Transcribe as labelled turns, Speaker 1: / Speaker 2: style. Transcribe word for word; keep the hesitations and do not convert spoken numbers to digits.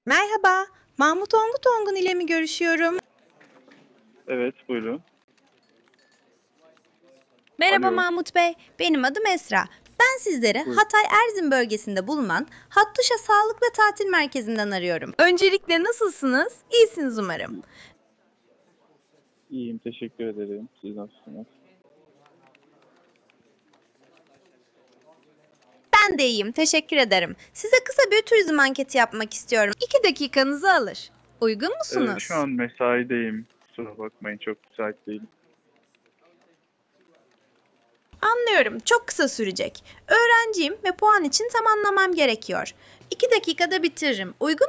Speaker 1: Merhaba, Mahmut Ongutongun ile mi görüşüyorum?
Speaker 2: Evet, buyurun.
Speaker 1: Merhaba
Speaker 2: Alo,
Speaker 1: Mahmut Bey, benim adım Esra. Ben sizleri
Speaker 2: buyurun.
Speaker 1: Hatay Erzin bölgesinde bulunan Hattuşa Sağlık ve Tatil Merkezi'nden arıyorum. Öncelikle nasılsınız? İyisiniz umarım.
Speaker 2: İ- İyiyim, teşekkür ederim. Siz nasılsınız?
Speaker 1: Ben de iyiyim, teşekkür ederim. Size kısa bir turizm anketi yapmak istiyorum. İki dakikanızı alır. Uygun
Speaker 2: Ee, şu
Speaker 1: musunuz?
Speaker 2: an mesaideyim. Kusura bakmayın, çok müsait değilim.
Speaker 1: Anlıyorum, çok kısa sürecek. Öğrenciyim ve puan için tamamlamam gerekiyor. İki dakikada bitiririm. Uygun